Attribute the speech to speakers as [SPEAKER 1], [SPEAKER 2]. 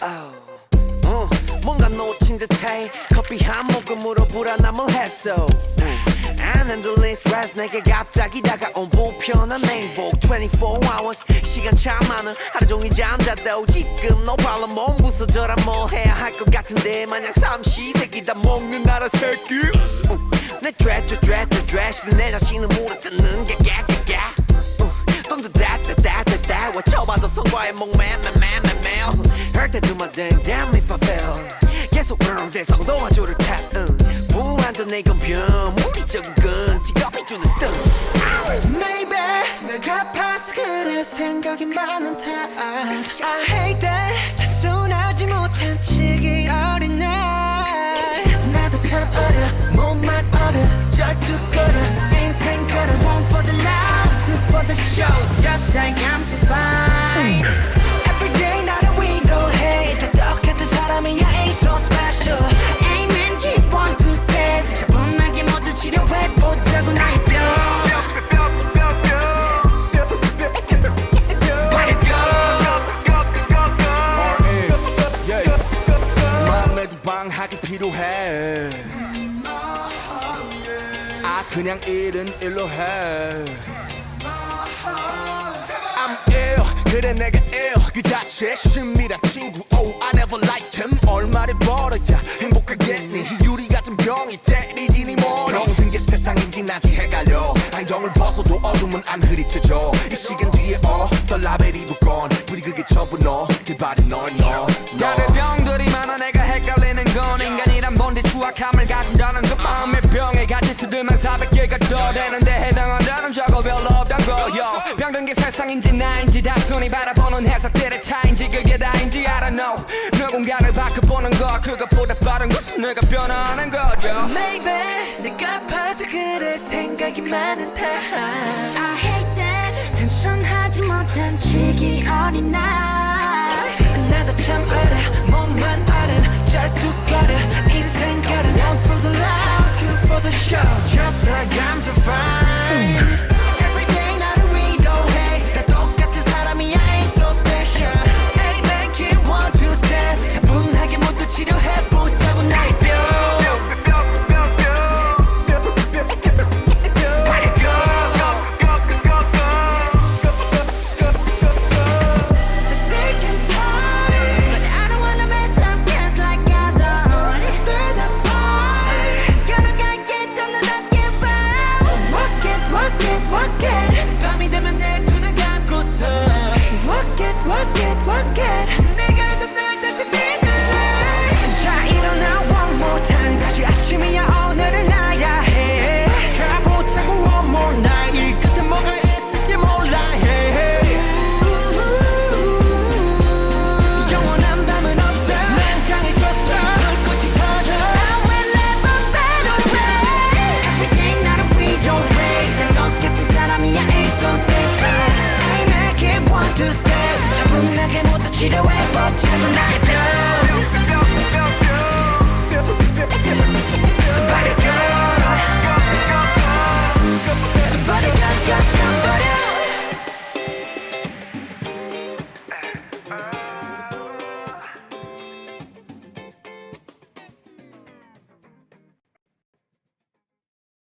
[SPEAKER 1] 뭔가 놓친 듯해 커피 한 모금으로 불안함을 했어 An endless stress 내게 갑자기 다가온 불편한 행복 24 hours 시간 참 많아 하루 종일 잠자도 지금 no problem 몸 부서져라 뭐 해야 할 것 같은데 마냥 삼시세끼 다 먹는 나라 새끼 내 드레시는 내 자신을 물어뜯는 게 깨깨깨 돈도 다다다다다 외쳐봐도 성과에 목매매매매매 Heard that do my thing damn if I fail 계속 대성 도와주를 탓 불안전 내 건변 무리적인 건 직업이 주는 스턴
[SPEAKER 2] Maybe 내가 봐서 그래 생각이 많은 탓 I hate that 단순하지 못한 치기 어린 날 나도 참 어려 몸만 어려 절뚝거려 인생 걸어 One for the love, two for the show Just like I'm so fine Every day 나를 위로해 똑똑했던 사람이야 ain't so special Amen keep on two step 차분하게 모두 치료해보자고 나의 병
[SPEAKER 3] 방학이 필요해 그냥 일은 일로 해 I'm ill 그래 내가 ill 그 자체 심리란 친구 Oh I never liked him 얼마를 벌어야 행복하겠니 유리 같은 병이 때리지 니 머리 병든 게 세상인지 나지 헷갈려 안경을 벗어도 어둠은 안 흐릿해져 이 시간 뒤에 어떤 라벨이 붙건 부디 그게 전부 너 그 발이 너
[SPEAKER 4] 다른 병들이 많아 내가 헷갈리는 건 인간이란 뭔데 추악함을 가진다는 것 마음의 병에 같이 쓰들만 400개가 더 되는데 해당한다는 저거 별로 없단 거요 병든 게 세상인지 나인지 단순히 바라보는 해석들의 차인지 그게 다인지 I don't know 누군가를 바꿔보는 것 그것보다 빠른 것은 내가 변화하는 것요
[SPEAKER 2] Maybe 내가 봐서 그래 생각이 많은 탓 I hate that 단순하지 못한 치기 어린 날 나도 참 어려 몸만 어른 절뚝거려 인생 걸어 One for the love, two for the show